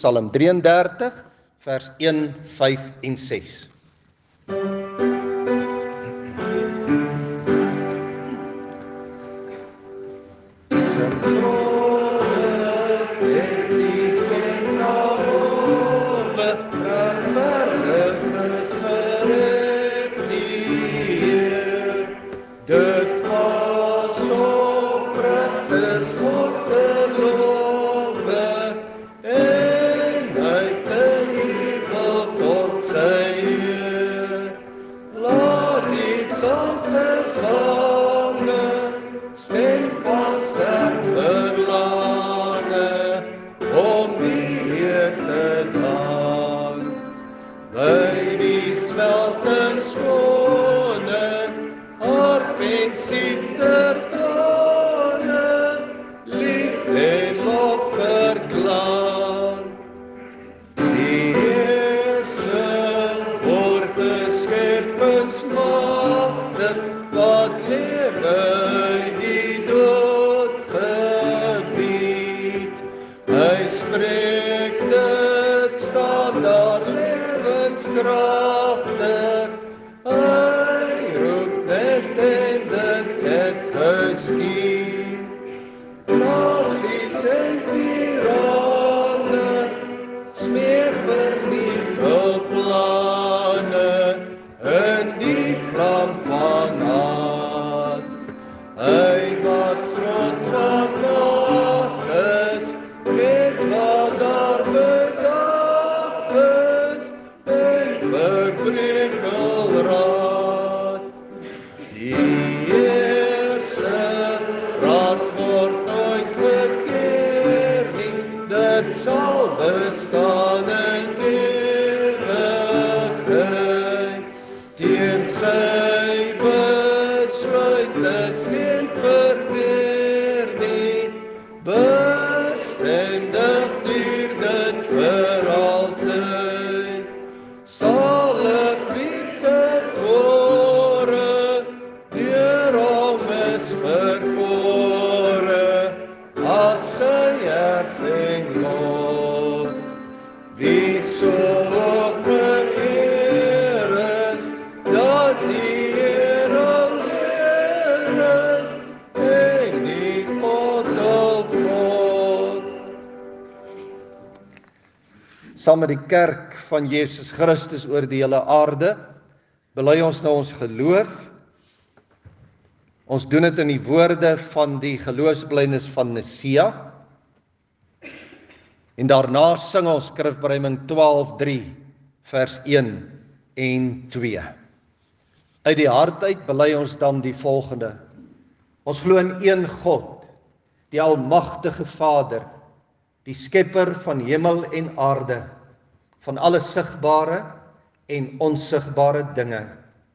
Psalm 33, vers 1, 5 en 6. Stem van sterk verlangen om die Heer te dank. By die smeltend skone, harp en sitertone, lief en lof verklank. Die Heerse word beskeppingsmagtig, wat lewe die dood gebied. Hy spreek dit, staan daar lewenskragtig. Hy roep dit en dit het geskied. Nasies en tirane smeer vernietigplanne in die vlam van haat. Hy wat groot van mag is, weet wat daar bedag is, en verbrekelraad. Die Heerse raad word nooit verkeer nie, dit sal bestaan in ewigheid. Teen sy besluit is geen verweer nie, bestendig duur dit vir altyd. Sal ek wie tevore deur hom is verkore, as sy erfenis God. Wie so geëer is, dat die Heer alleen is, en die God op God. Saam met die kerk van Jesus Christus oor die hele aarde, bely ons nou ons geloof. Ons doen dit in die woorde van die geloofsbelijdenis van Nicea. En daarna sing ons skrifberuiming 12:3, vers 1 en 2. Uit die hart uit bely ons dan die volgende. Ons glo in een God, die almagtige Vader, die skepper van hemel en aarde, van alle sigbare en onsigbare dinge.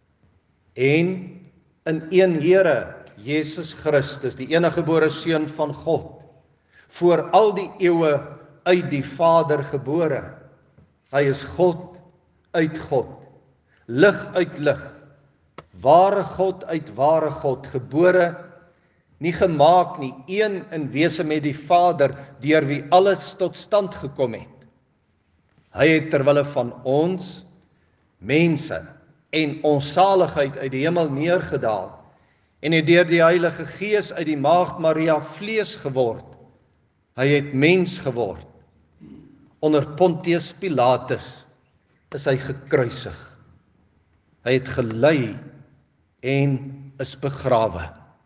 En in een Here, Jesus Christus, die eniggebore Seun van God, voor al die eeue uit die Vader gebore. Hy is God uit God, lig uit lig, ware God uit ware God, gebore, nie gemaak nie, een in wese met die Vader, deur wie alles tot stand gekom het. Hy het terwille van ons, mense, en ons saligheid uit die hemel neergedaal, en het deur die Heilige Gees uit die maagd Maria vlees geword. Hy het mens geword. Onder Pontius Pilatus is hy gekruisig. Hy het gelei en is begrawe.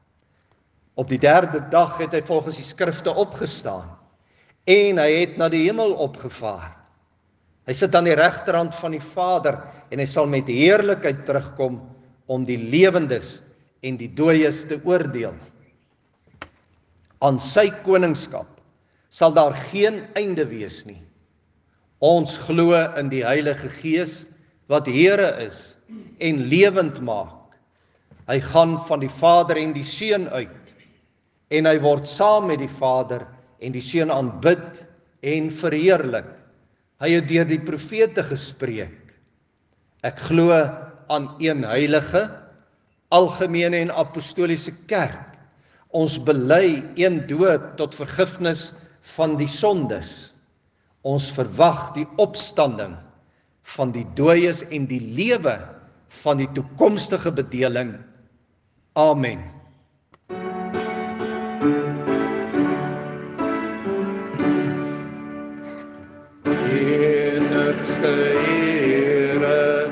Op die 3de dag het hy volgens die skrifte opgestaan, en hy het na die hemel opgevaar. Hy sit aan die regterhand van die Vader, en hy sal met heerlikheid terugkom om die lewendes en die dooies te oordeel. Aan sy koningskap sal daar geen einde wees nie. Ons glo in die Heilige Gees, wat Here is en lewend maak. Hy gaan van die Vader en die Seun uit, en hy word saam met die Vader en die Seun aanbid en verheerlik. Hy het deur die profete gespreek. Ek glo aan een heilige, algemene en apostoliese kerk. Ons bely een doop tot vergifnis van die sondes. Ons verwag die opstanding van die dooies en die lewe van die toekomstige bedeling. Amen. Enigste Here,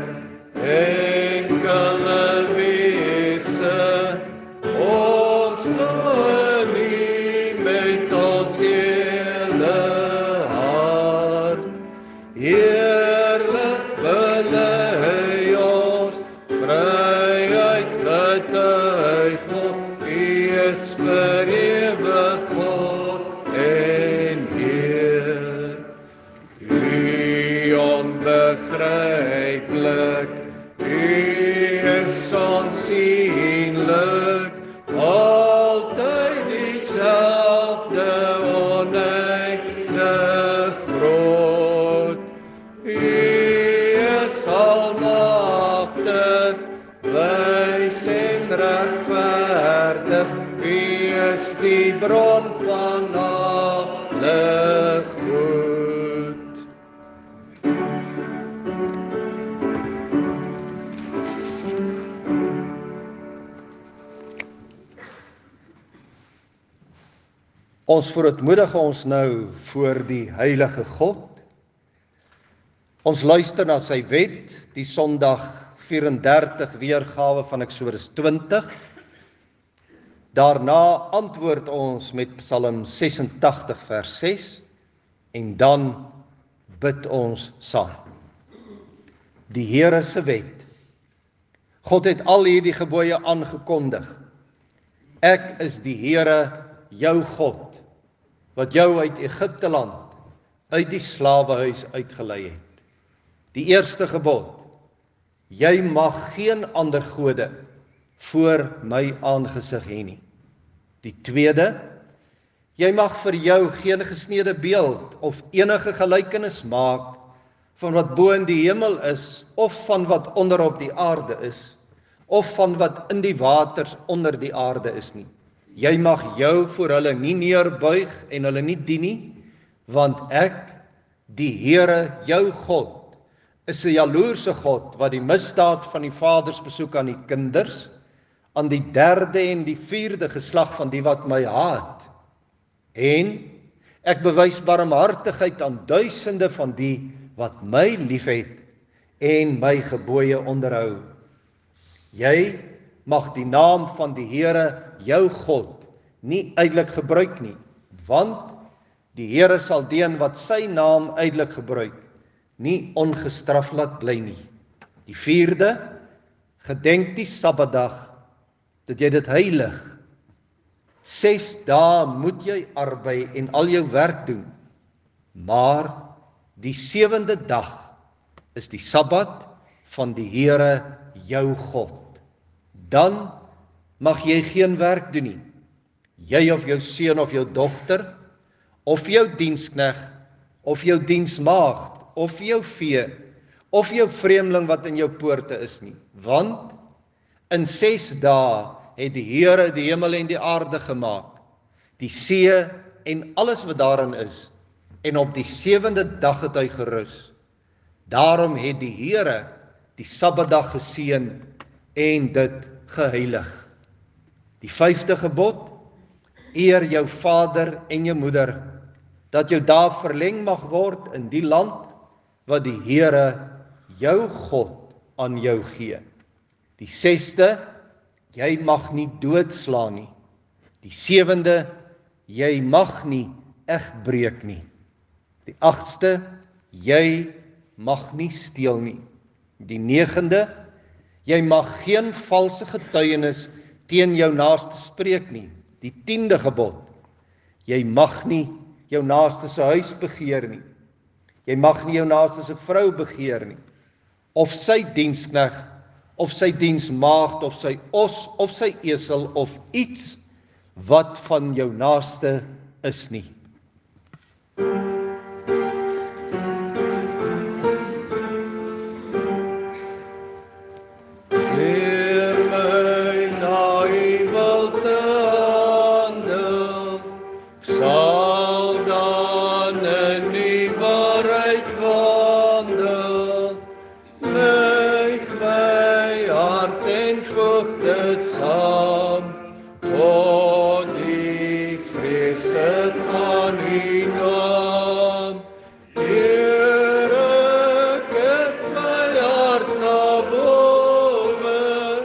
enkele wese, ons glo nie met ons hele hart. Heerlik bely ons vryheid getuig God, U is vir ewig God en Heer. U onbegryplik, U is onsienlik, altyd dieselfde oneindig groot. U is almagtig, wys en regverdig, U is die bron van alle goed. Ons verootmoedig ons nou voor die heilige God. Ons luister na sy wet, die Sondag 34 weergawe van Eksodus 20. Daarna antwoord ons met Psalm 86 vers 6 en dan bid ons saam. Die Here se wet. God het al hierdie gebooie aangekondig. Ek is die Here, jou God, wat jou uit Egipte land, uit die slawehuis uitgelei het. Die eerste gebod: jy mag geen ander gode voor my aangesig hê nie. Die tweede: jy mag vir jou geen gesneede beeld of enige gelykenis maak van wat bo in die hemel is, of van wat onder op die aarde is, of van wat in die waters onder die aarde is nie. Jy mag jou voor hulle nie neerbuig en hulle nie dien nie, want ek, die Here, jou God, is 'n jaloerse God wat die misdaad van die vaders besoek aan die kinders, aan die derde en die vierde geslag van die wat my haat. En ek bewys barmhartigheid aan duisende van die wat my liefhet en my gebooie onderhou. Jy mag die naam van die Here, jou God, nie uitelik gebruik nie, want die Here sal die een wat sy naam uitelik gebruik, nie ongestraf laat bly nie. Die vierde: gedenk die Sabbatdag, dat jy dit heilig. 6 dae moet jy arbei en al jou werk doen, maar die 7de dag is die Sabbat van die Here, jou God. Dan mag jy geen werk doen nie. Jy of jou seun of jou dogter, of jou dienskneg, of jou diensmaagd, of jou vee, of jou vreemdeling wat in jou poorte is nie. Want in 6 dae het die Here die hemel en die aarde gemaak, die see en alles wat daarin is, en op die 7de dag het hy gerus. Daarom het die Here die Sabbatdag geseën en dit geheilig. Die 5de gebod: eer jou vader en jou moeder, dat jou dae verleng mag word in die land wat die Here, jou God, aan jou gee. Die 6de: jy mag nie doodslaan nie. Die 7de: jy mag nie egbreek nie. Die 8ste: jy mag nie steel nie. Die 9de: jy mag geen valse getuienis teen jou naaste spreek nie. Die 10de gebod: jy mag nie jou naaste se huis begeer nie. Jy mag nie jou naaste se vrou begeer nie, of sy dienskneg, of sy diensmaagd, of sy os, of sy esel, of iets wat van jou naaste is nie. Sal dan 'n nuwe wandel, neig my hart en voeg dit saam, tot die vrese van U naam. Here, geef my hart na bowe,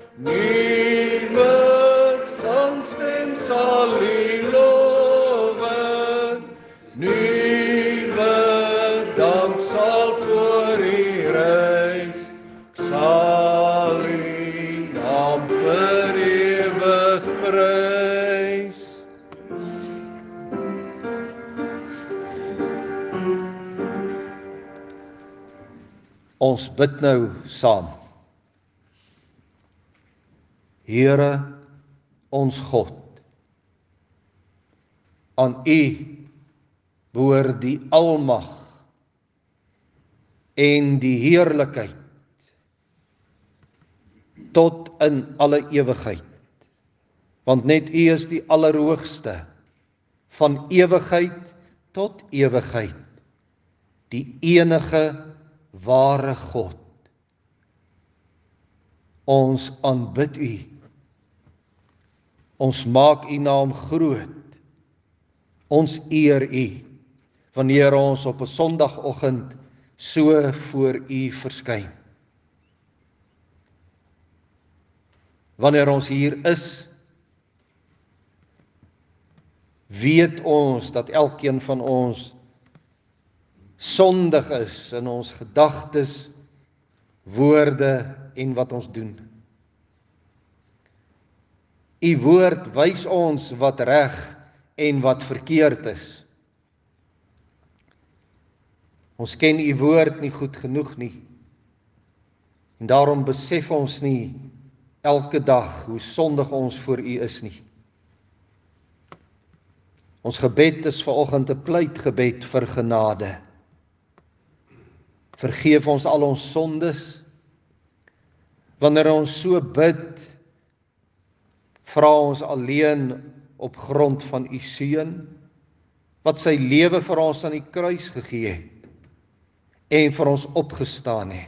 nuwe sangstem sal U lowe, nuwe dank sal voor U reis, ek sal U naam vir ewig prys. Ons bid nou saam. Here, ons God, aan U behoort die almag en die heerlikheid tot in alle ewigheid, want net U is die Allerhoogste, van ewigheid tot ewigheid, die enige ware God. Ons aanbid U. Ons maak U naam groot. Ons eer U wanneer ons op 'n Sondagoggend so voor U verskyn. Wanneer ons hier is, weet ons dat elkeen van ons sondig is in ons gedagtes, woorde en wat ons doen. U woord wys ons wat reg en wat verkeerd is. Ons ken U woord nie goed genoeg nie, en daarom besef ons nie elke dag hoe sondig ons voor U is nie. Ons gebed is vanoggend 'n pleitgebed vir genade. Vergeef ons al ons sondes. Wanneer ons so bid, vra ons alleen op grond van U seun, wat sy lewe vir ons aan die kruis gegee het en vir ons opgestaan het.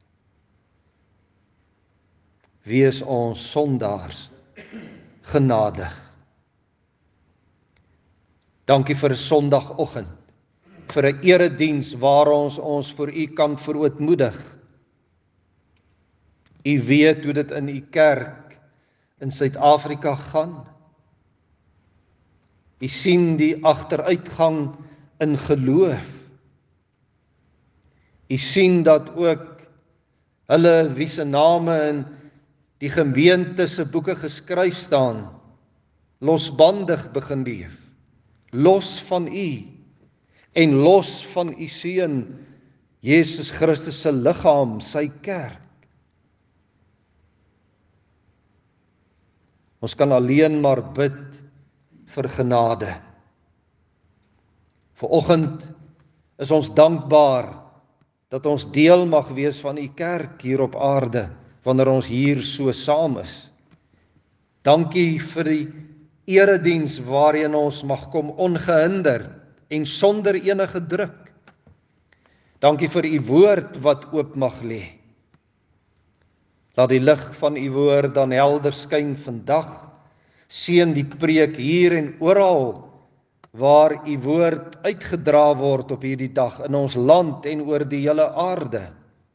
Wees ons sondaars genadig. Dankie vir 'n Sondagoggend, vir 'n erediens waar ons vir U kan verootmoedig. U weet hoe dit in U kerk in Suid-Afrika gaan. U sien die agteruitgang in geloof. U sien dat ook hulle wie se name in die gemeente se boeke geskryf staan, losbandig begin leef, los van U en los van U seun Jesus Christus se liggaam, sy kerk. Ons kan alleen maar bid vir genade. Vanoggend is ons dankbaar dat ons deel mag wees van U kerk hier op aarde, wanneer ons hier so saam is. Dankie vir die erediens waarin ons mag kom ongehinderd en sonder enige druk. Dankie vir U woord wat oop mag lê. Laat die lig van U woord dan helder skyn vandag. Seën die preek hier en oral waar U woord uitgedra word op hierdie dag in ons land en oor die hele aarde.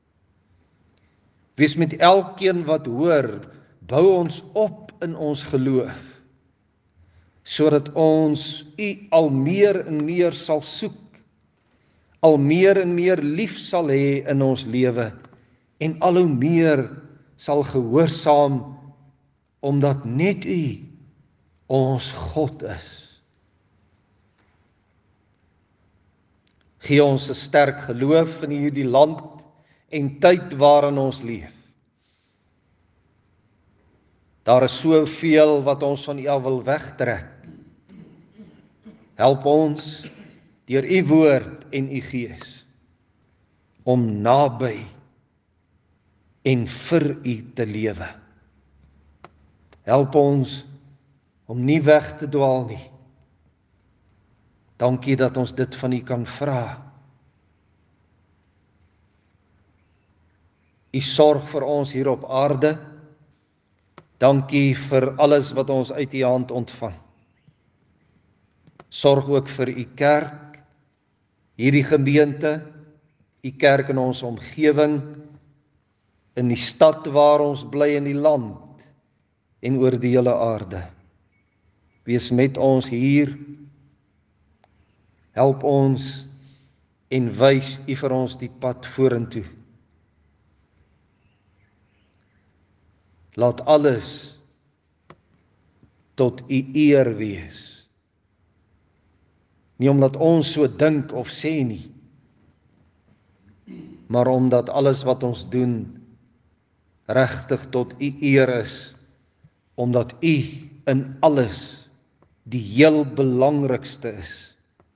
Wees met elkeen wat hoor, bou ons op in ons geloof, sodat ons U al meer en meer sal soek, al meer en meer lief sal hê in ons lewe, en al hoe meer sal gehoorsaam, omdat net U ons God is. Gee ons 'n sterk geloof in hierdie land en tyd waarin ons leef. Daar is soveel wat ons van U af wil wegtrek. Help ons deur U woord en U Gees om naby en vir U te lewe. Help ons om nie weg te dwaal nie. Dankie dat ons dit van U kan vra. U sorg vir ons hier op aarde. Dankie vir alles wat ons uit U hand ontvang. Sorg ook vir U kerk, hierdie gemeente, U kerk in ons omgewing, in die stad waar ons bly, in die land en oor die hele aarde. Wees met ons hier, help ons en wys U vir ons die pad vorentoe. Laat alles tot U eer wees. Nie omdat ons so dink of sê nie, maar omdat alles wat ons doen regtig tot U eer is, omdat U in alles die heel belangrikste is.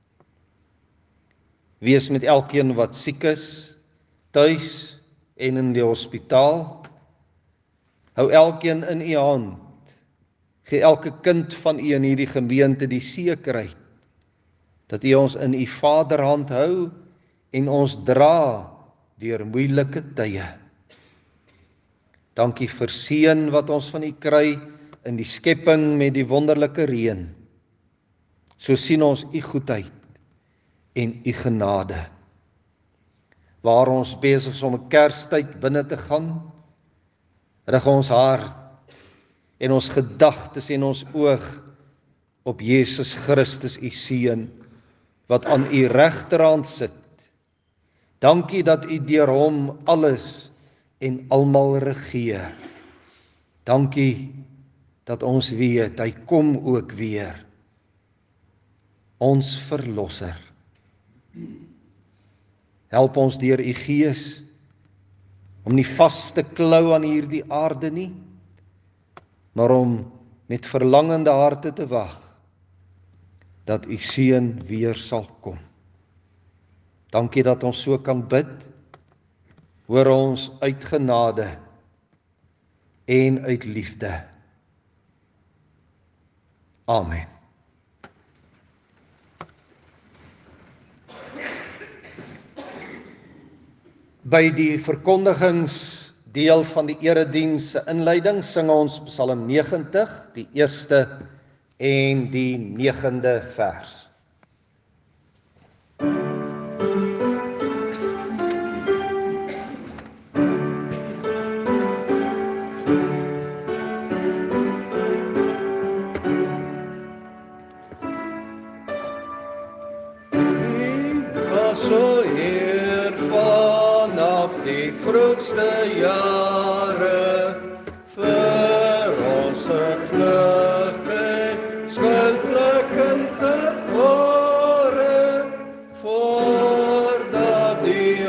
Wees met elkeen wat siek is, tuis en in die hospitaal. Hou elkeen in U hand. Gee elke kind van U in hierdie gemeente die sekerheid dat U ons in U Vaderhand hou en ons dra deur moeilike tye. Dankie vir seën wat ons van U kry in die skepping met die wonderlike reën. So sien ons U goedheid en U genade. Waar ons besig is om 'n Kerstyd binne te gaan, rig ons hart en ons gedagtes en ons oog op Jesus Christus, U Seun, wat aan U regterhand sit. Dankie dat U deur hom alles en almal regeer. Dankie dat ons weet, hy kom ook weer. Ons verlosser. Help ons deur U Gees om nie vas te klou aan hierdie aarde nie, maar om met verlangende harte te wag dat U Seun weer sal kom. Dankie dat ons so kan bid, hoor ons uit genade en uit liefde. Amen. By die verkondigingsdeel van die erediens se inleiding sing ons Psalm 90, die eerste en die 9de vers. So Heer vanaf die vroegste jare vir ons vlug en skuldlik in gevare, voordat die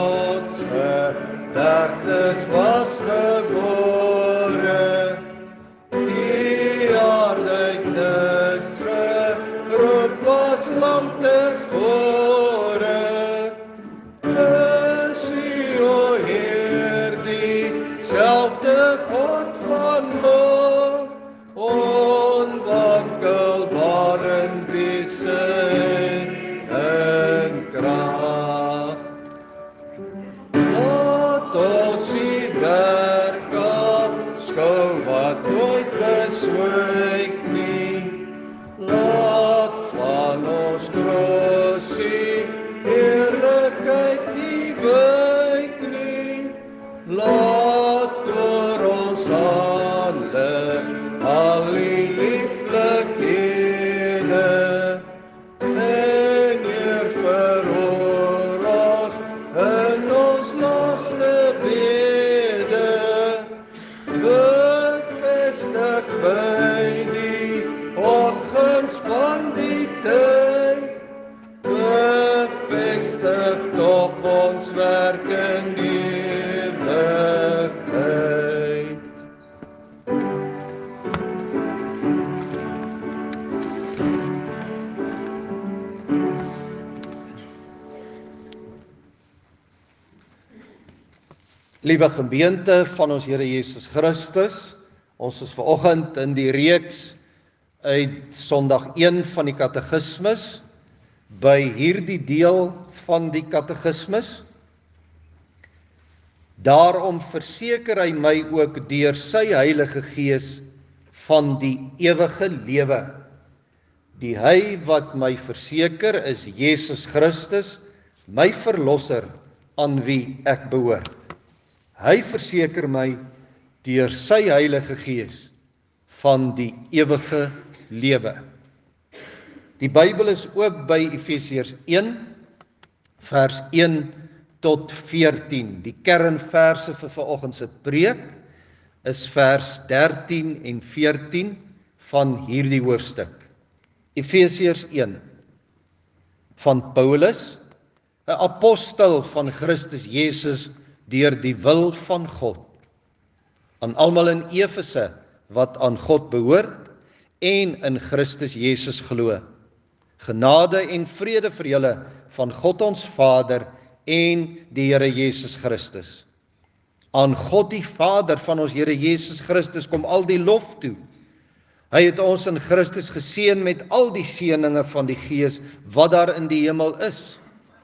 rotsgedagtes was gebore. Die aarde uit niks geroep was lang tevore. Selfde God van mag, onwankelbaar in wese en krag. Laat ons U werk aanskou wat nooit beswyk nie. Laat van ons troos U heerlikheid nie wyk nie. Laat oor ons aanlig al die lieflikhede en Heer verhoor ons in ons laaste bede. Bevestig by die onguns van die tyd, bevestig tog ons werk in ewigheid. Liewe gemeente van ons Here Jesus Christus, ons is vanoggend in die reeks uit Sondag 1 van die Katekismus, by hierdie deel van die Katekismus, Daarom verseker hy my ook deur sy Heilige Gees van die ewige lewe. Die hy wat my verseker is Jesus Christus, my verlosser, aan wie ek behoort. Hy verseker my deur sy Heilige Gees van die ewige lewe. Die Bybel is oop by Efesiërs 1, vers 1 tot 14. Die kernverse vir vanoggend se preek is vers 13 en 14 van hierdie hoofstuk. Efesiërs 1 van Paulus, 'n apostel van Christus Jesus deur die wil van God, aan almal in Efese wat aan God behoort en in Christus Jesus glo. Genade en vrede vir julle van God ons Vader en die Here Jesus Christus. Aan God die Vader van ons Here Jesus Christus kom al die lof toe. Hy het ons in Christus geseën met al die seëninge van die Gees wat daar in die hemel is.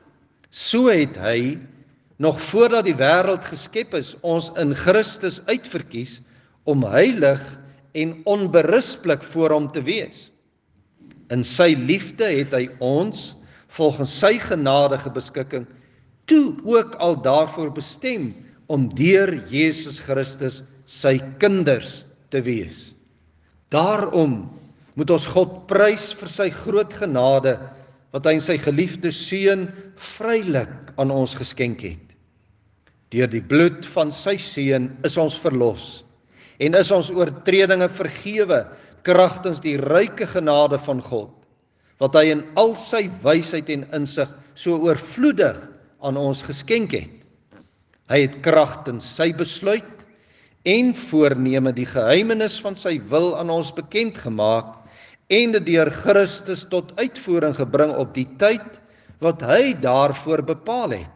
So het hy, nog voordat die wêreld geskep is, ons in Christus uitverkies om heilig en onberispelik voor hom te wees. In sy liefde het hy ons, volgens sy genadige beskikking, toe ook al daarvoor bestem om deur Jesus Christus sy kinders te wees. Daarom moet ons God prys vir sy groot genade wat hy in sy geliefde seun vrylik aan ons geskenk het. Deur die bloed van sy seun is ons verlos en is ons oortredinge vergewe kragtens die ryke genade van God, wat hy in al sy wysheid en insig so oorvloedig aan ons geskenk het. Hy het kragtens sy besluit en voorneme die geheimenis van sy wil aan ons bekend gemaak en dit deur Christus tot uitvoering gebring op die tyd wat hy daarvoor bepaal het.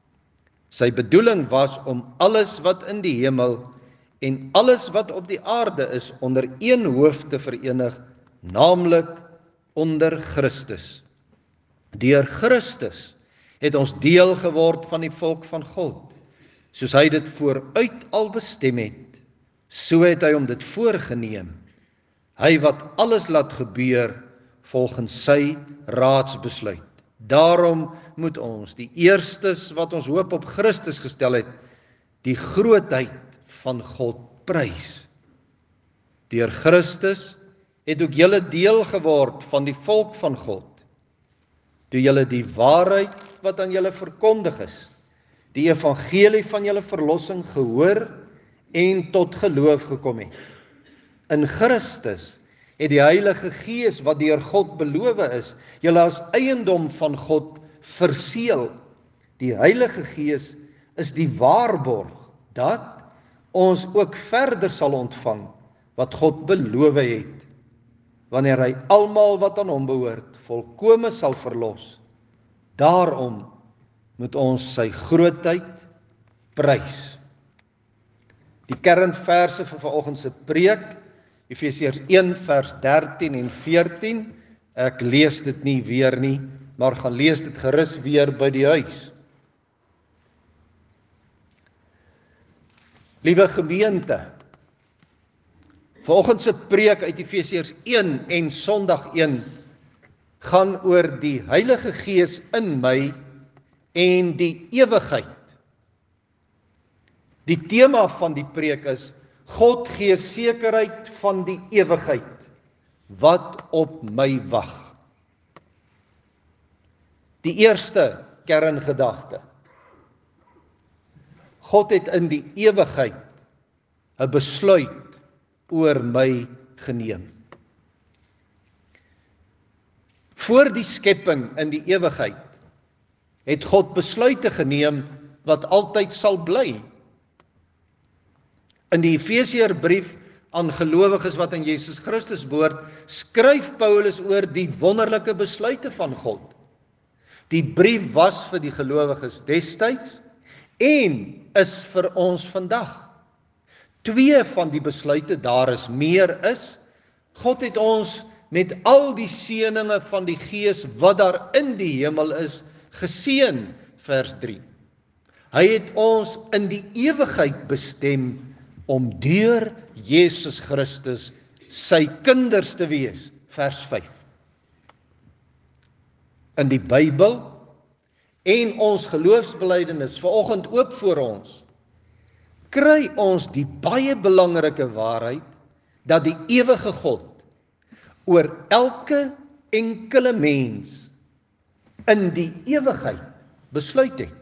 Sy bedoeling was om alles wat in die hemel en alles wat op die aarde is onder een hoof te verenig, naamlik onder Christus. Deur Christus het ons deel geword van die volk van God, soos hy dit vooruit al bestem het. So het hy hom dit voorgeneem. Hy wat alles laat gebeur volgens sy raadsbesluit. Daarom moet ons, die eerstes wat ons hoop op Christus gestel het, die grootheid van God prys. Deur Christus het ook julle deel geword van die volk van God, toe julle die waarheid wat aan julle verkondig is, die evangelie van julle verlossing gehoor en tot geloof gekom het. In Christus het die Heilige Gees wat deur God beloof is, julle as eiendom van God verseël. Die Heilige Gees is die waarborg dat ons ook verder sal ontvang wat God beloof het, wanneer hy almal wat aan hom behoort volkome sal verlos. Daarom moet ons sy grootheid prys. Die kernverse vir vanoggend se preek, Efesiërs 1 vers 13 en 14. Ek lees dit nie weer nie, maar gaan lees dit gerus weer by die huis. Liewe gemeente, vanoggend se preek uit Efesiërs 1 en Sondag 1 gaan oor die Heilige Gees in my en die ewigheid. Die tema van die preek is God gee sekerheid van die ewigheid wat op my wag. Die eerste kerngedagte. God het in die ewigheid 'n besluit oor my geneem. Voor die skepping in die ewigheid het God besluite geneem wat altyd sal bly. In die Efesiërbrief aan gelowiges wat aan Jesus Christus behoort, skryf Paulus oor die wonderlike besluite van God. Die brief was vir die gelowiges destyds en is vir ons vandag. 2 van die besluite, daar is meer is, God het ons met al die seëninge van die Gees wat daar in die hemel is, geseën, vers 3. Hy het ons in die ewigheid bestem om deur Jesus Christus sy kinders te wees. Vers 5. In die Bybel en ons geloofsbelijdenis vanoggend oop voor ons, kry ons die baie belangrike waarheid dat die ewige God oor elke enkele mens in die ewigheid besluit het.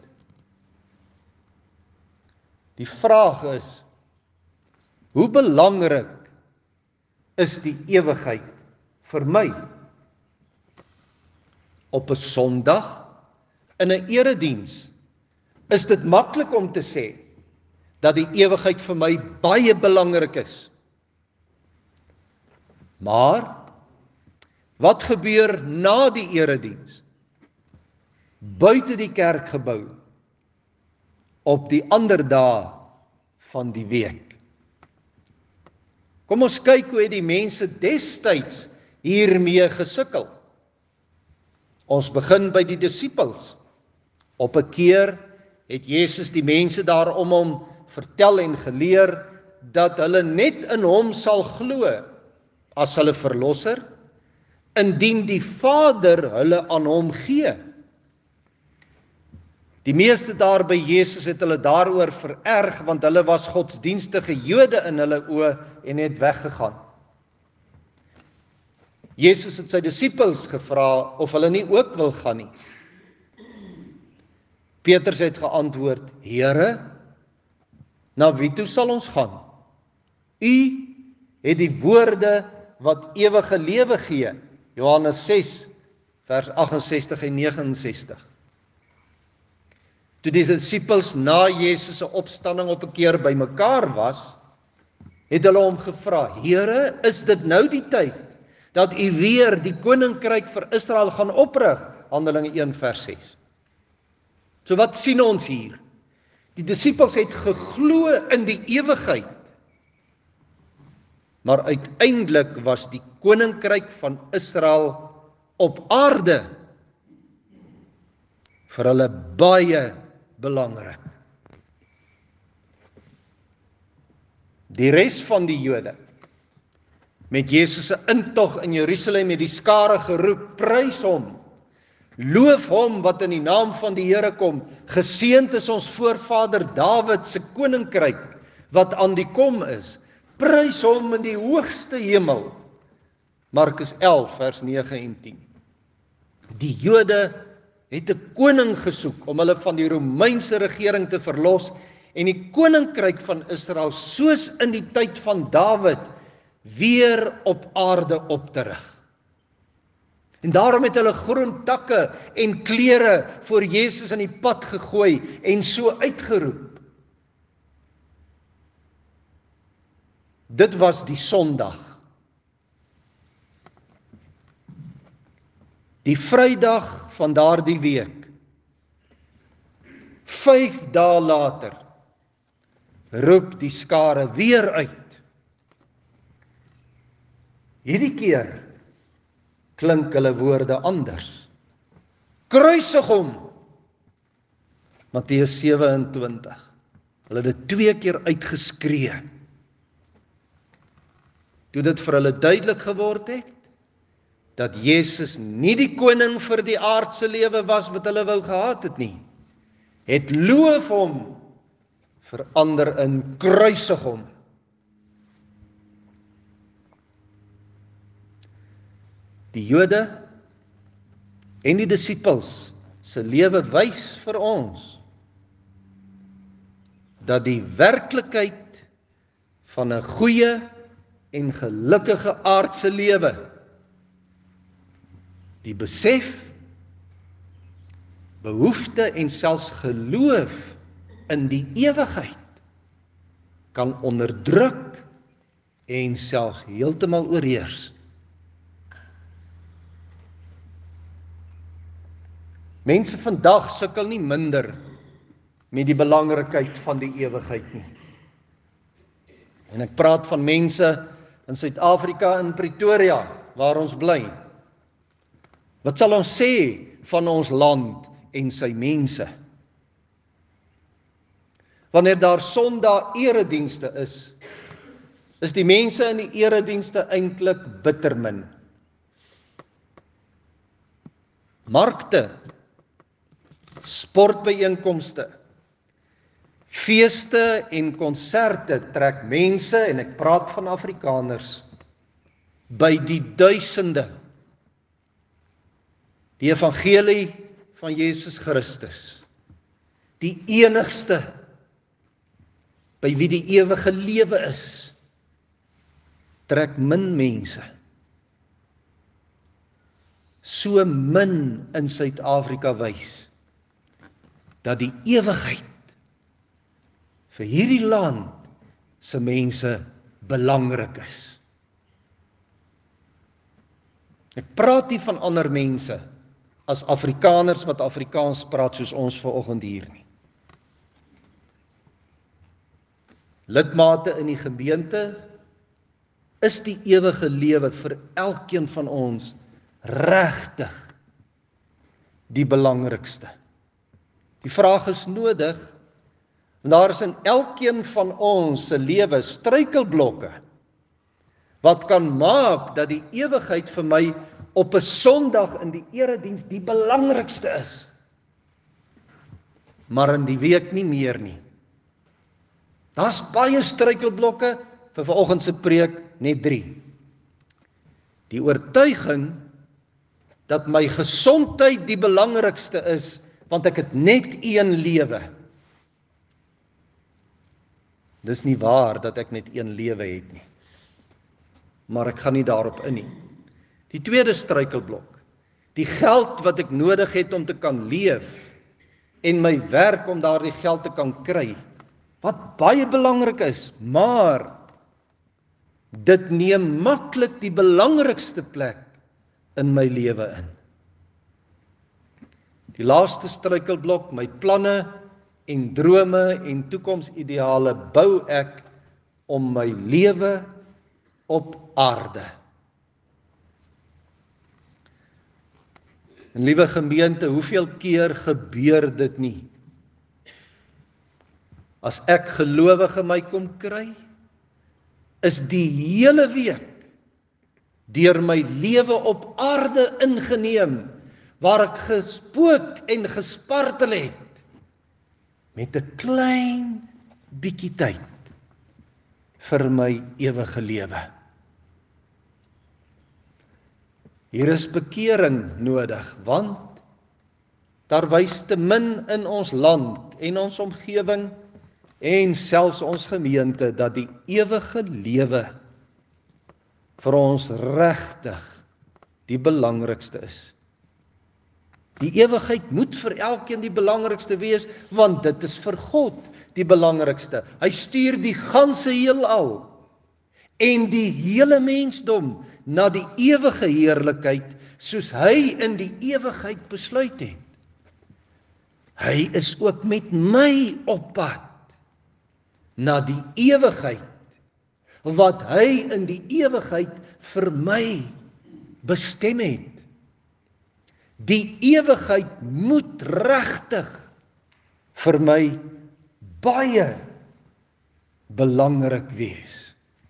Die vraag is, hoe belangrik is die ewigheid vir my? Op 'n Sondag in 'n erediens is dit maklik om te sê dat die ewigheid vir my baie belangrik is. Maar wat gebeur na die erediens? Buite die kerkgebou op die ander dae van die week. Kom ons kyk hoe het die mense destyds hiermee gesukkel. Ons begin by die disippels. Op 'n keer het Jesus die mense daarom hom vertel en geleer dat hulle net in hom sal glo as hulle verlosser, indien die Vader hulle aan hom gee. Die meeste daar by Jesus het hulle daaroor vererg, want hulle was godsdienstige Jode in hulle oë en het weggegaan. Jesus het sy disippels gevra of hulle nie ook wil gaan nie. Petrus het geantwoord, Here, na wie toe sal ons gaan? U het die woorde wat ewige lewe gee. Johannes 6, vers 68 en 69. Toe die disippels na Jesus se opstanding op 'n keer bymekaar was, het hulle hom gevra, Here, is dit nou die tyd dat u weer die koninkryk vir Israel gaan oprig? Handelinge 1 vers 6. So wat sien ons hier? Die disippels het geglo in die ewigheid, maar uiteindelik was die koninkryk van Israel op aarde vir hulle baie belangrik. Die res van die Jode met Jesus se intog in Jerusalem het die skare geroep, prys hom, loof hom wat in die naam van die Here kom, geseënd is ons voorvader Dawid se koninkryk wat aan die kom is, prys hom in die hoogste hemel. Markus 11 vers 9 en 10. Die Jode het 'n koning gesoek om hulle van die Romeinse regering te verlos en die koninkryk van Israel soos in die tyd van Dawid weer op aarde op te rig. En daarom het hulle groen takke en klere voor Jesus in die pad gegooi en so uitgeroep. Dit was die Sondag. Die Vrydag van daardie week. 5 dae later roep die skare weer uit. Hierdie keer klink hulle woorde anders. Kruisig hom. Matteus 27. Hulle het dit 2 keer uitgeskree. Toe dit vir hulle duidelik geword het, dat Jesus nie die koning vir die aardse lewe was wat hulle wou gehad het nie, het loof hom verander in kruisig hom. Die Jode en die disippels se lewe wys vir ons dat die werklikheid van 'n goeie en gelukkige aardse lewe, die besef, behoefte en selfs geloof in die ewigheid kan onderdruk en selfs heeltemal oorheers. Mense vandag sukkel nie minder met die belangrikheid van die ewigheid nie. En ek praat van mense in Suid-Afrika, in Pretoria, waar ons bly. Wat sal ons sê van ons land en sy mense? wanneer daar Sondag eredienste is die mense in die eredienste eintlik bittermin. Markte, sportbyeenkomste, feeste en konserte trek mense, en ek praat van Afrikaners, by die duisende. Die evangelie van Jesus Christus, die enigste by wie die ewige lewe is, trek min mense. So min in Suid-Afrika wys, dat die ewigheid vir hierdie land se mense belangrik is. Ek praat nie van ander mense as Afrikaners wat Afrikaans praat soos ons vanoggend hier nie. Lidmate in die gemeente is die ewige lewe vir elkeen van ons regtig die belangrikste. Die vraag is nodig, want daar is in elkeen van ons se lewe struikelblokke wat kan maak dat die ewigheid vir my op 'n Sondag in die erediens die belangrikste is. Maar in die week nie meer nie. Daar's baie struikelblokke, vir vanoggend se preek net 3. Die oortuiging dat my gesondheid die belangrikste is, want ek het net een lewe. Dis nie waar dat ek net een lewe het nie. Maar ek gaan nie daarop in nie. Die tweede struikelblok, die geld wat ek nodig het om te kan leef, en my werk om daardie geld te kan kry, wat baie belangrik is, maar dit neem maklik die belangrikste plek in my lewe in. Die laaste struikelblok, my planne en drome en toekomsideale bou ek om my lewe op aarde. En liewe gemeente, hoeveel keer gebeur dit nie? As ek gelowige my kom kry, is die hele week deur my lewe op aarde ingeneem, waar ek gespook en gespartel het, met 'n klein bietjie tyd vir my ewige lewe. Hier is bekering nodig, want daar wys te min in ons land en ons omgewing en selfs ons gemeente dat die ewige lewe vir ons regtig die belangrikste is. Die ewigheid moet vir elkeen die belangrikste wees, want dit is vir God die belangrikste. Hy stuur die ganse heelal en die hele mensdom na die ewige heerlikheid, soos hy in die ewigheid besluit het. Hy is ook met my op pad na die ewigheid, wat hy in die ewigheid vir my bestem het. Die ewigheid moet regtig vir my baie belangrik wees.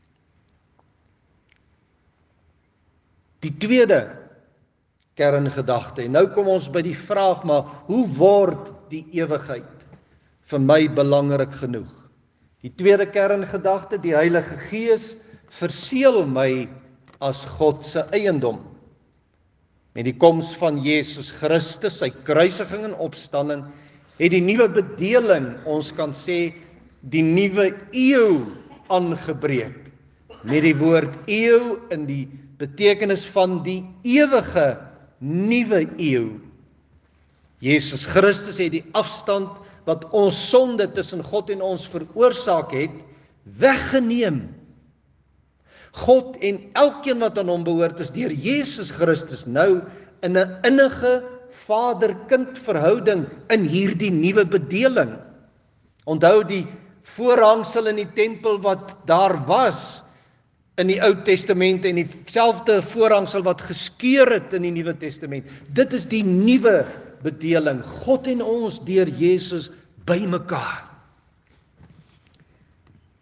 Die tweede kerngedagte, en nou kom ons by die vraag, maar hoe word die ewigheid vir my belangrik genoeg? Die tweede kerngedagte, die Heilige Gees verseël my as God se eiendom. Met die koms van Jesus Christus, sy kruisiging en opstanding, het die nuwe bedeling, ons kan sê, die nuwe eeu aangebreek. Met die woord eeu in die betekenis van die ewige nuwe eeu. Jesus Christus het die afstand wat ons sonde tussen God en ons veroorsaak het, weggeneem. God en elkeen wat aan hom behoort is deur Jesus Christus nou in 'n innige vader-kind verhouding in hierdie nuwe bedeling. Onthou die voorhangsel in die tempel wat daar was in die Ou Testament en dieselfde voorhangsel wat geskeur het in die Nuwe Testament. Dit is die nuwe bedeling, God en ons deur Jesus bymekaar.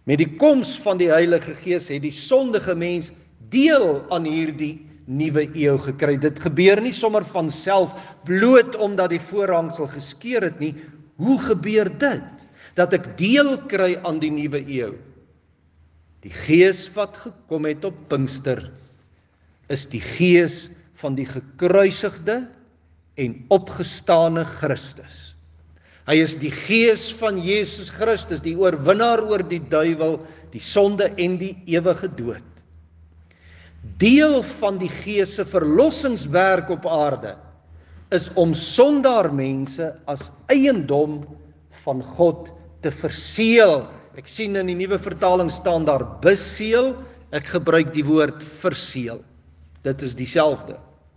Met die koms van die Heilige Gees het die sondige mens deel aan hierdie nuwe eeu gekry. Dit gebeur nie sommer van self, bloot omdat die voorhangsel geskeur het nie. Hoe gebeur dit? Dat ek deel kry aan die nuwe eeu? Die Gees wat gekom het op Pinkster is die Gees van die gekruisigde en opgestane Christus. Hy is die Gees van Jesus Christus, die oorwinnaar oor die duiwel, die sonde en die ewige dood. Deel van die Gees se verlossingswerk op aarde is om sondaarmense as eiendom van God te verseël. Ek sien in die nuwe vertaling staan daar beseël, ek gebruik die woord verseël. Dit is dieselfde.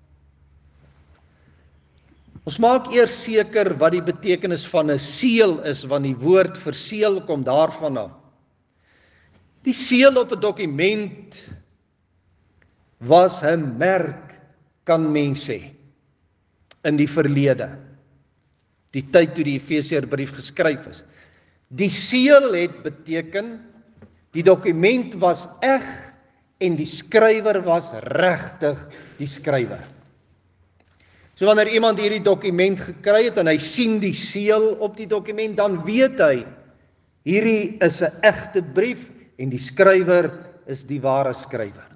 Ons maak eers seker wat die betekenis van 'n seël is, want die woord verseël kom daarvan af. Die seël op 'n dokument was 'n merk, kan mens sê, in die verlede. Die tyd toe die Efesiërbrief geskryf is. Die seël het beteken, die dokument was eg en die skrywer was regtig die skrywer. So wanneer iemand hierdie dokument gekry het en hy sien die seël op die dokument, dan weet hy, hierdie is 'n egte brief en die skrywer is die ware skrywer.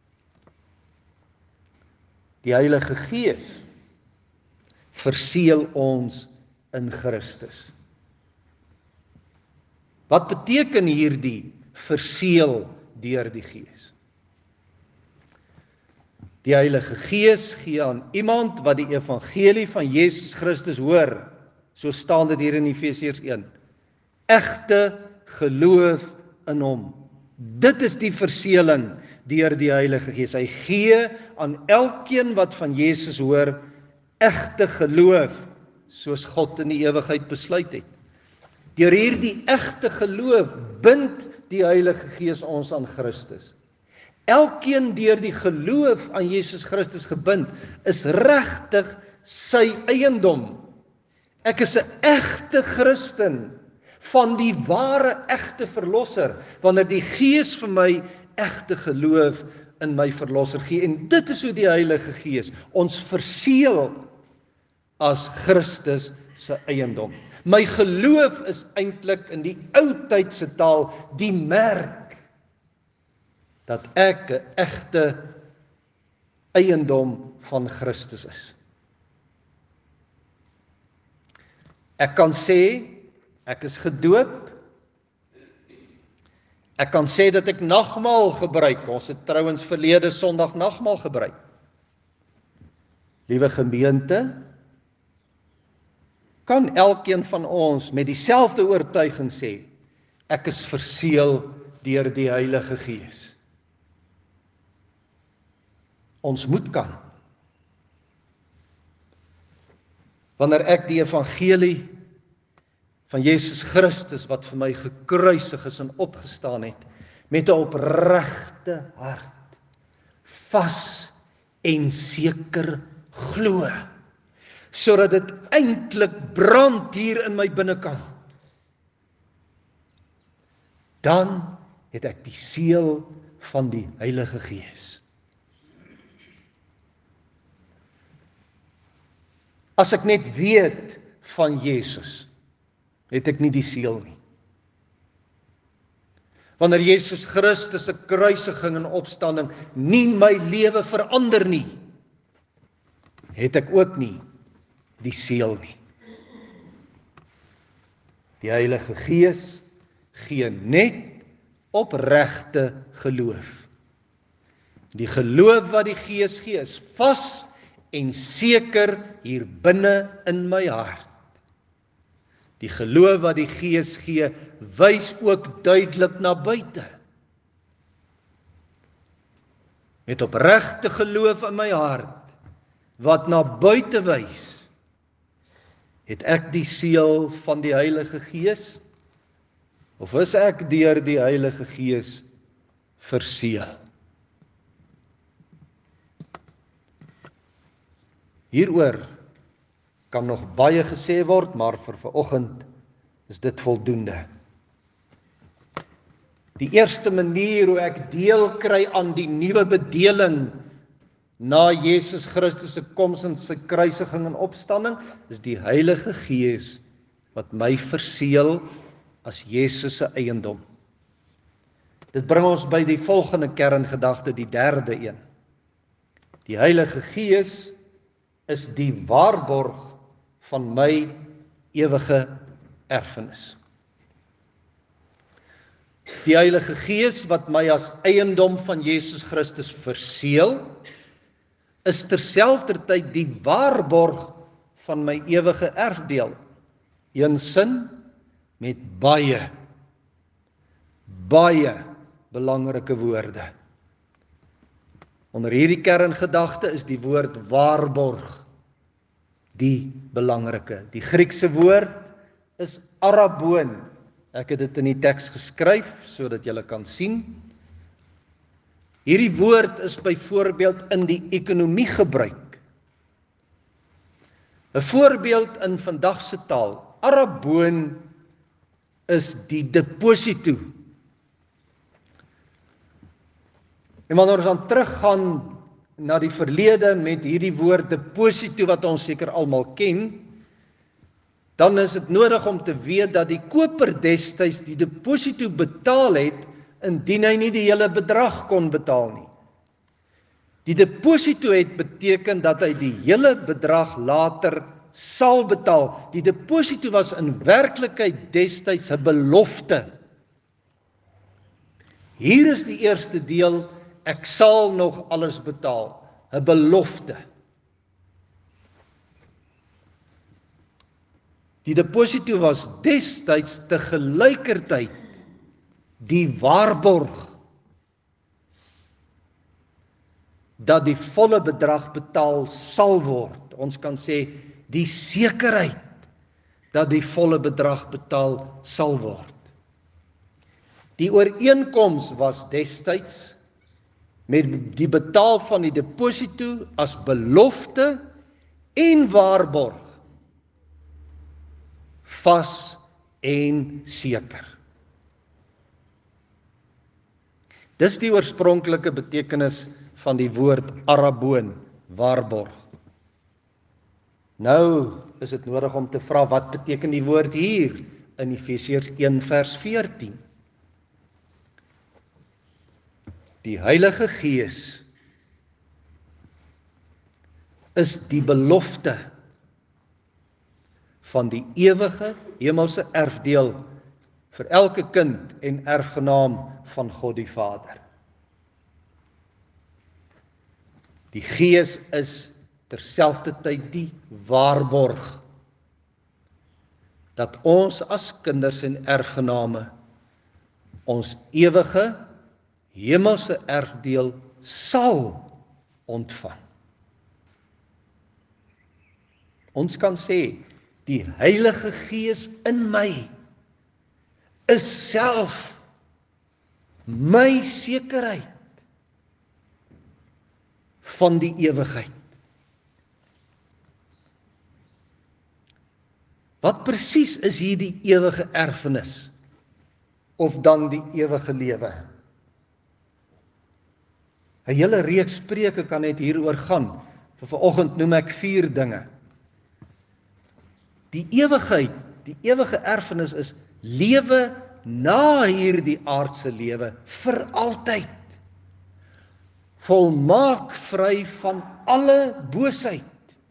Die Heilige Gees verseël ons in Christus. Wat beteken hierdie verseël deur die Gees? Die Heilige Gees gee aan iemand wat die evangelie van Jesus Christus hoor, so staan dit hier in Efesiërs 1, egte geloof in hom. Dit is die verseëling deur die Heilige Gees. Hy gee aan elkeen wat van Jesus hoor, egte geloof, soos God in die ewigheid besluit het. Deur hierdie egte geloof bind die Heilige Gees ons aan Christus. Elkeen deur die geloof aan Jesus Christus gebind, is regtig sy eiendom. Ek is 'n egte Christen, van die ware egte verlosser, wanneer die Gees vir my egte geloof in my verlosser gee. En dit is hoe die Heilige Gees ons verseël as Christus se eiendom. My geloof is eintlik in die ou tydse taal die merk dat ek 'n egte eiendom van Christus is. Ek kan sê, ek is gedoop. Ek kan sê dat ek nagmaal gebruik. Ons het trouens verlede Sondag nagmaal gebruik. Liewe gemeente, kan elkeen van ons met dieselfde oortuiging sê, ek is verseël deur die Heilige Gees. Ons moet kan. Wanneer ek die evangelie van Jesus Christus, wat vir my gekruisig is en opgestaan het, met 'n opregte hart, vas en seker glo, sodat dit eintlik brand hier in my binnekant, dan het ek die seël van die Heilige Gees. As ek net weet van Jesus, het ek nie die seël nie. Wanneer Jesus Christus se kruisiging en opstanding nie my lewe verander nie, het ek ook nie die seël nie. Die Heilige Gees gee net opregte geloof. Die geloof wat die Gees gee is vas en seker hier binne in my hart. Die geloof wat die Gees gee, wys ook duidelik na buite. Met opregte geloof in my hart, wat na buite wys, het ek die seël van die Heilige Gees, of is ek deur die Heilige Gees verseël? Hieroor kan nog baie gesê word, maar vir vanoggend is dit voldoende. Die eerste manier hoe ek deel kry aan die nuwe bedeling na Jesus Christus se koms en sy kruisiging en opstanding, is die Heilige Gees wat my verseël as Jesus se eiendom. Dit bring ons by die volgende kerngedagte, die derde een. Die Heilige Gees is die waarborg van my ewige erfenis. Die Heilige Gees wat my as eiendom van Jesus Christus verseël, is terselfdertyd die waarborg van my ewige erfdeel. Een sin met baie belangrike woorde. Onder hierdie kerngedagte is die woord waarborg die belangrike. Die Griekse woord is araboon. Ek het dit in die teks geskryf sodat julle kan sien. Hierdie woord is byvoorbeeld in die ekonomie gebruik. 'n Voorbeeld in vandag se taal. Araboon is die deposito. En wanneer ons dan teruggaan na die verlede met hierdie woord deposito wat ons seker almal ken, dan is dit nodig om te weet dat die koper destyds die deposito betaal het indien hy nie die hele bedrag kon betaal nie. Die deposito het beteken dat hy die hele bedrag later sal betaal. Die deposito was in werklikheid destyds 'n belofte. Hier is die eerste deel, ek sal nog alles betaal, 'n belofte. Die deposito was destyds te gelykertyd die waarborg dat die volle bedrag betaal sal word. Ons kan sê die sekerheid dat die volle bedrag betaal sal word. Die ooreenkoms was destyds met die betaal van die deposito as belofte en waarborg vas en seker. Dis die oorspronklike betekenis van die woord araboon, waarborg. Nou is dit nodig om te vra, wat beteken die woord hier in Efesiërs 1 vers 14? Die Heilige Gees is die belofte van die ewige hemelse erfdeel vir elke kind en erfgenaam van God die Vader. Die Gees is terselfdertyd die waarborg dat ons as kinders en erfgename ons ewige hemelse erfdeel sal ontvang. Ons kan sê, die Heilige Gees in my is self my sekerheid van die ewigheid. Wat presies is hier die ewige erfenis of dan die ewige lewe? 'n Hele reeks preke kan net hieroor gaan. Vir vanoggend noem ek 4 dinge. Die ewigheid, die ewige erfenis is lewe na hierdie aardse lewe vir altyd. Volmaak vry van alle boosheid.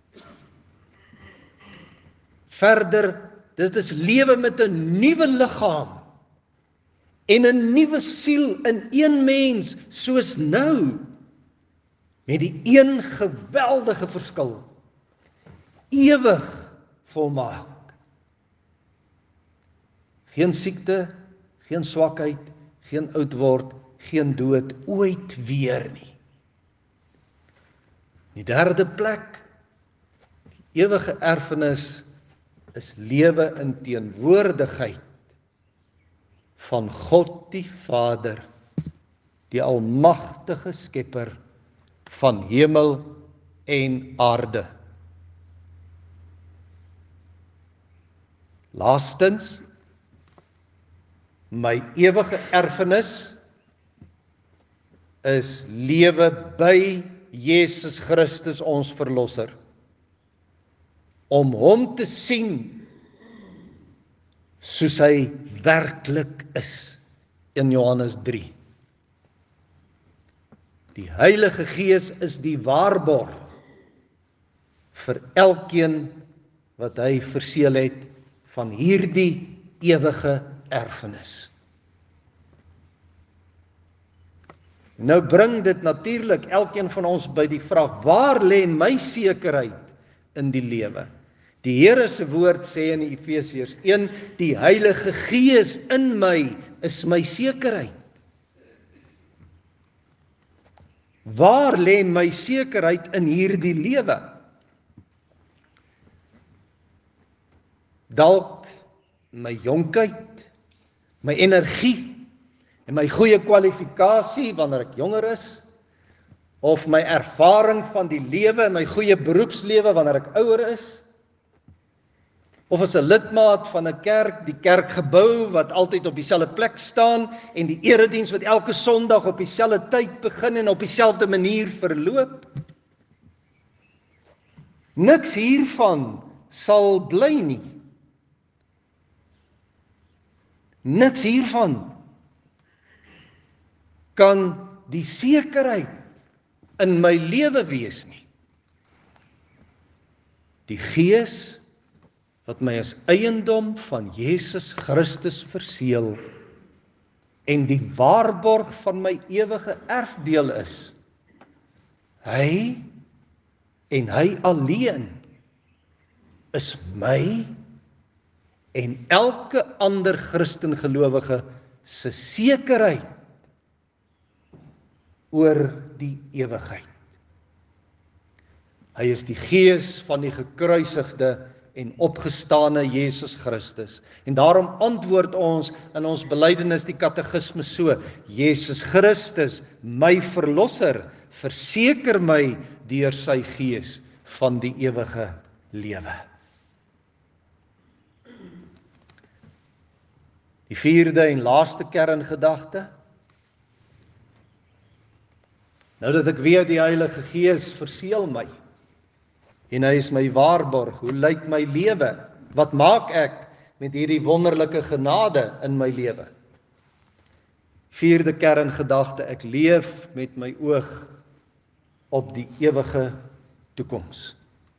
Verder, dit is lewe met 'n nuwe liggaam en 'n nuwe siel in een mens, soos nou, met die een geweldige verskil. Ewig volmaak. Geen siekte, geen swakheid, geen oud word, geen dood ooit weer nie. Die derde plek, die ewige erfenis is lewe in teenwoordigheid van God die Vader, die almagtige skepper van hemel en aarde. Laastens, My ewige erfenis is lewe by Jesus Christus ons verlosser. Om hom te sien soos hy werklik is in Johannes 3. Die Heilige Gees is die waarborg vir elkeen wat hy verseël het van hierdie ewige erfenis. Nou bring dit natuurlik elkeen van ons by die vraag, waar lê my sekerheid in die lewe? Die Here se woord sê in Efesiërs 1, die Heilige Gees in my is my sekerheid. Waar lê my sekerheid in hierdie lewe? Dalk my jonkheid, my energie en my goeie kwalifikasie wanneer ek jonger is, of my ervaring van die lewe en my goeie beroepslewe wanneer ek ouer is, of as 'n lidmaat van 'n kerk, die kerkgebou wat altyd op dieselfde plek staan en die erediens wat elke Sondag op dieselfde tyd begin en op dieselfde manier verloop. Niks hiervan sal bly nie. Niks hiervan kan die sekerheid in my lewe wees nie. Die Gees wat my as eiendom van Jesus Christus verseël en die waarborg van my ewige erfdeel is, hy en hy alleen is my en elke ander Christengelowige se sekerheid oor die ewigheid. Hy is die Gees van die gekruisigde en opgestane Jesus Christus. En daarom antwoord ons in ons belydenis die katekismes so, Jesus Christus, my verlosser, verseker my deur sy Gees van die ewige lewe. Die vierde en laaste kerngedagte. Nou dat ek weet die Heilige Gees verseël my, en hy is my waarborg, hoe lyk my lewe? Wat maak ek met hierdie wonderlike genade in my lewe? Vierde kerngedagte, ek leef met my oog op die ewige toekoms.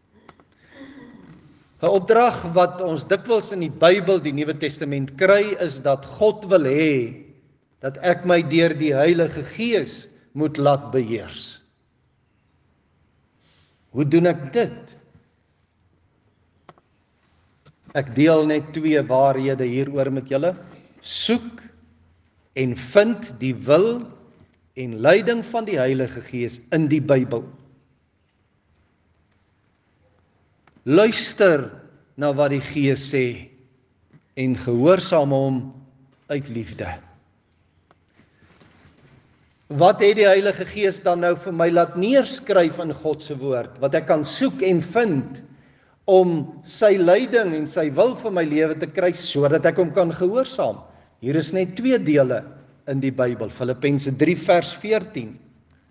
'n Opdrag wat ons dikwels in die Bybel, die Nuwe Testament kry, is dat God wil hê dat ek my deur die Heilige Gees moet laat beheers. Hoe doen ek dit? Ek deel net 2 waarhede hieroor met julle. Soek en vind die wil en leiding van die Heilige Gees in die Bybel. Luister na wat die Gees sê en gehoorsaam hom uit liefde. Wat het die Heilige Gees dan nou vir my laat neerskryf in God se woord, wat ek kan soek en vind om sy leiding en sy wil vir my lewe te kry, sodat ek hom kan gehoorsaam? Hier is net 2 dele in die Bybel, Filippense 3 vers 14.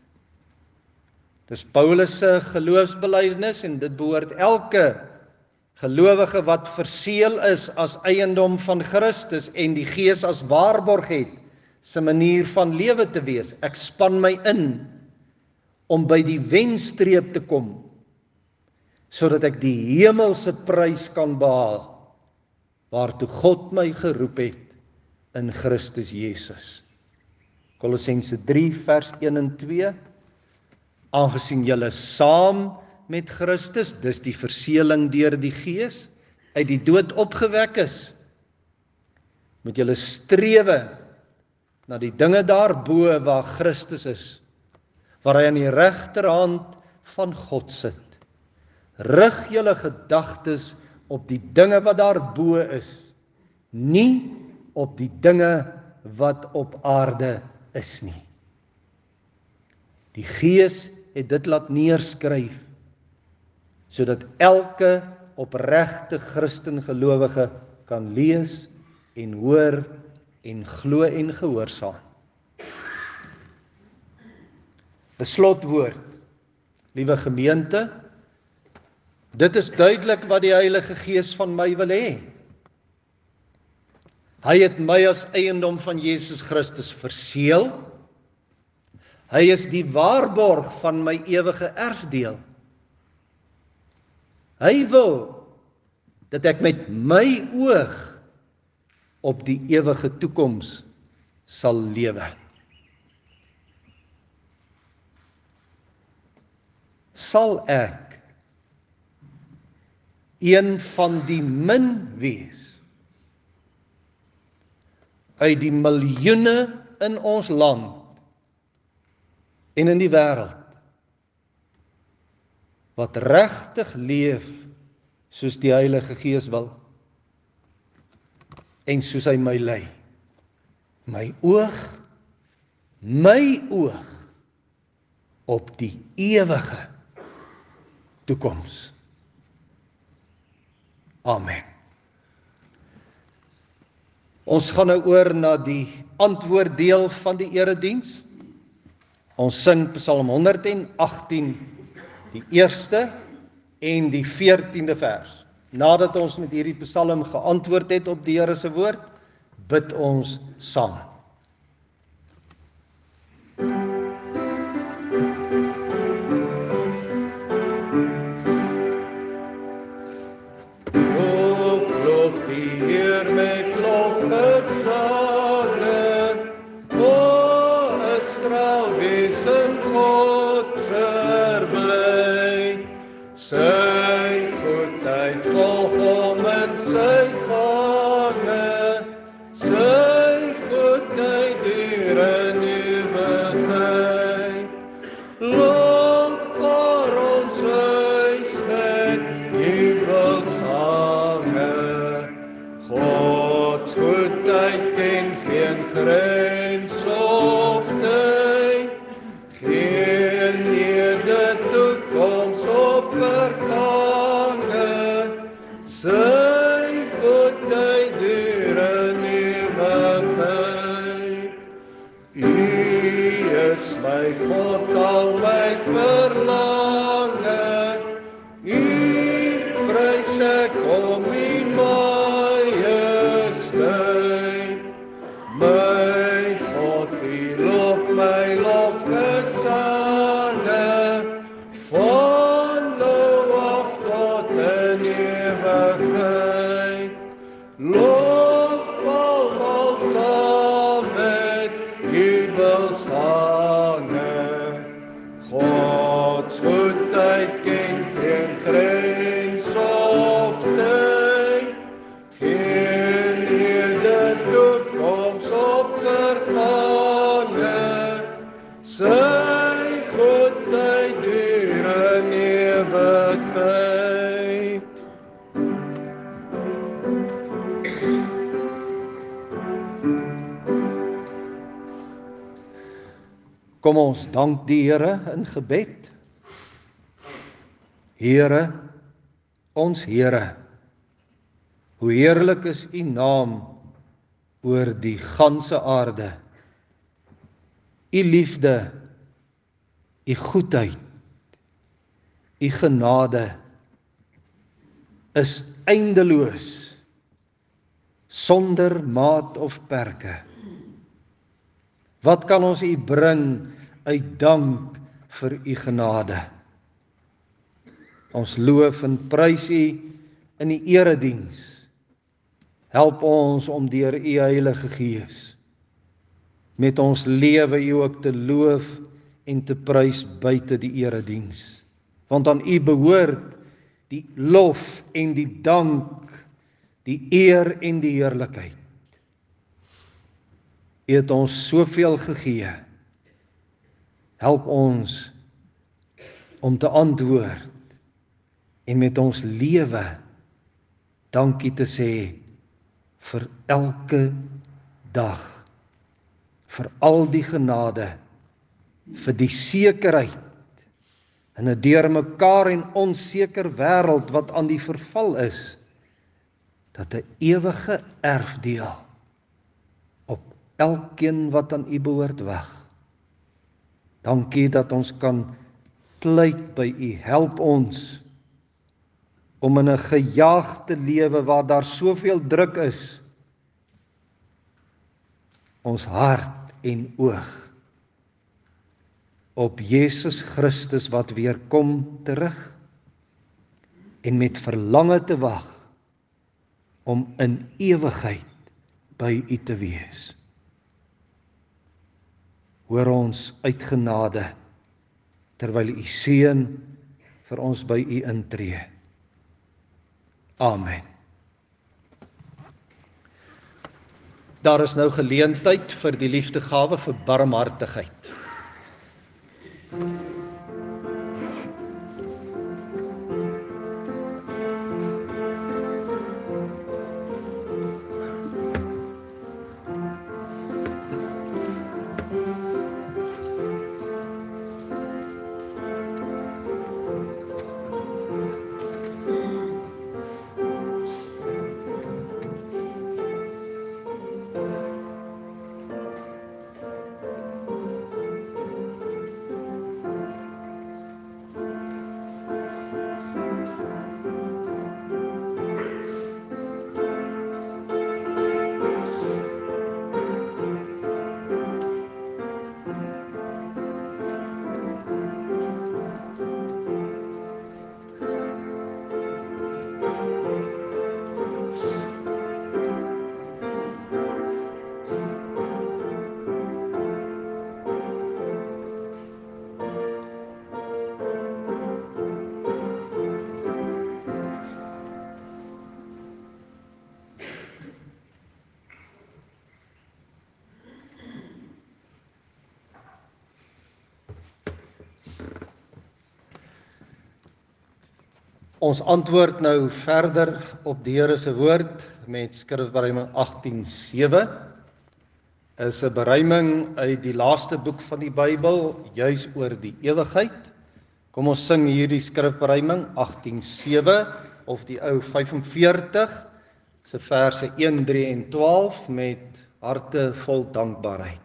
Dis Paulus se geloofsbelydenis en dit behoort elke gelowige wat verseël is as eiendom van Christus en die Gees as waarborg het, se manier van lewe te wees. Ek span my in om by die wenstreep te kom, sodat ek die hemelse prys kan behaal, waartoe God my geroep het in Christus Jesus. Kolossense 3 vers 1 en 2. Aangesien julle saam met Christus, dis die verseëling deur die Gees, uit die dood opgewek is, moet julle strewe na die dinge daarbo waar Christus is, waar hy aan die regterhand van God sit. Rig julle gedagtes op die dinge wat daarbo is, nie op die dinge wat op aarde is nie. Die Gees het dit laat neerskryf, sodat elke opregte Christengelowige kan lees en hoor en glo en gehoorsaam. Beslotwoord, liewe gemeente, dit is duidelik wat die Heilige Gees van my wil hê. Hy het my as eiendom van Jesus Christus verseël. Hy is die waarborg van my ewige erfdeel. Hy wil dat ek met my oog op die ewige toekoms sal lewe. Sal ek een van die min wees uit die miljoene in ons land en in die wêreld wat regtig leef soos die Heilige Gees wil en soos hy my lei. My oog op die ewige toekoms. Amen. Ons gaan nou oor na die antwoorddeel van die erediens. Ons sing Psalm 118, die eerste en die 14de vers. Nadat ons met hierdie psalm geantwoord het op die Here se woord, bid ons saam. Loof die Heer met lofgesange, o Israel, wees in God verbly. Sy goedheid volg hom in sy gange, sy goedheid duur in ewigheid. Loop vir ons huis met jubelsange, Gods goedheid ken geen grens of tyd, geen toekoms op vergange, sy goedheid duur in ewigheid. U is my God, al my verlange, u prys ek om u majesteit. My God, u lof my lofgesange, van nou af tot in ewigheid. Lof almal saam met jubelsange, Gods goedheid ken geen grens of tyd, geen toekoms op vergange, sy goedheid duur in ewigheid. Kom ons dank die Here in gebed. Here, ons Here, hoe heerlik is u naam oor die ganse aarde. U liefde, u goedheid, u genade is eindeloos, sonder maat of perke. Wat kan ons u bring uit dank vir u genade? Ons loof en prys u in die erediens. Help ons om deur u Heilige Gees met ons lewe u ook te loof en te prys buite die erediens. Want aan u behoort die lof en die dank, die eer en die heerlikheid. U het ons soveel gegee. Help ons om te antwoord en met ons lewe dankie te sê vir elke dag, vir al die genade, vir die sekerheid in 'n deurmekaar en onseker wêreld wat aan die verval is, dat 'n ewige erfdeel op elkeen wat aan U behoort wag. Dankie dat ons kan pleit by U. Help ons om in 'n gejaagde lewe waar daar soveel druk is, ons hart en oog op Jesus Christus wat weer kom terug en met verlange te wag om in ewigheid by U te wees. Hoor ons uit genade terwyl U seën vir ons by U intree. Amen. Daar is nou geleentheid vir die liefdegawe vir barmhartigheid. Ons antwoord nou verder op die Here se woord met skrifberuiming 18:7. Is 'n beruiming uit die laaste boek van die Bybel, juis oor die ewigheid. Kom ons sing hierdie skrifberuiming 18:7 of die ou 45 se verse 1, 3 en 12 met harte vol dankbaarheid.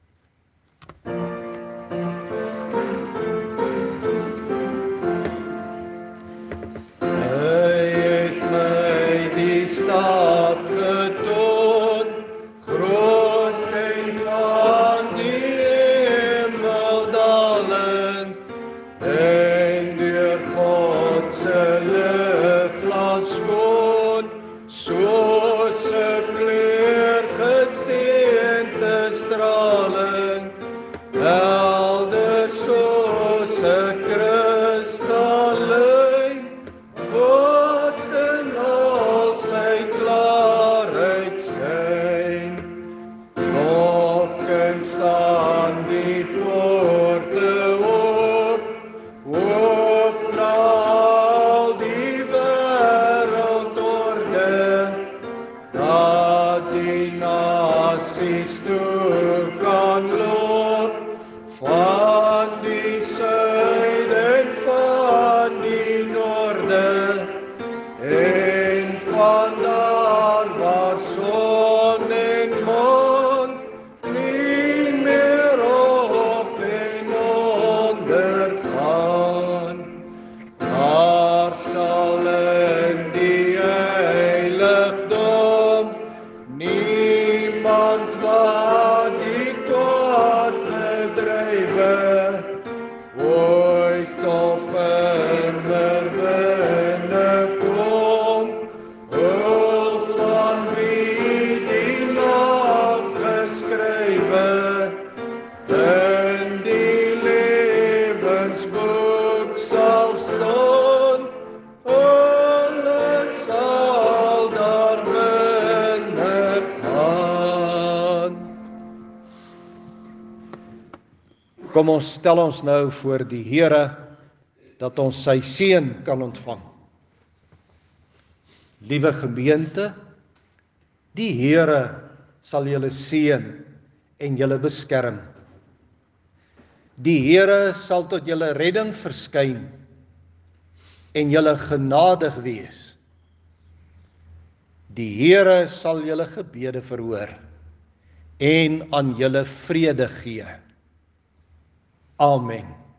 Stad getoon, groot en van die hemel dalend, en deur God se ligglas skoon, soos 'n kleurgesteente stralend, helder soos 'n kristallyn, God in al sy klaarheid skyn. Knokkend staan die poorte oop na al die wêreldorde, dat die nasies toe kan loop, van die suid en van die noorde, en vandaar waar son en maan nie meer op en onder gaan. Daar sal in die heiligdom niemand wat die kwaad bedrywe, ooit of immer binnekom, hul van wie die naam geskrywe in die lewensboek sal staan, hulle sal daar binne gaan. Kom ons stel ons nou voor die Here, dat ons sy seën kan ontvang. Liewe gemeente, die Here sal julle seën en julle beskerm. Die Here sal tot julle redding verskyn en julle genadig wees. Die Here sal julle gebede verhoor en aan julle vrede gee. Amen.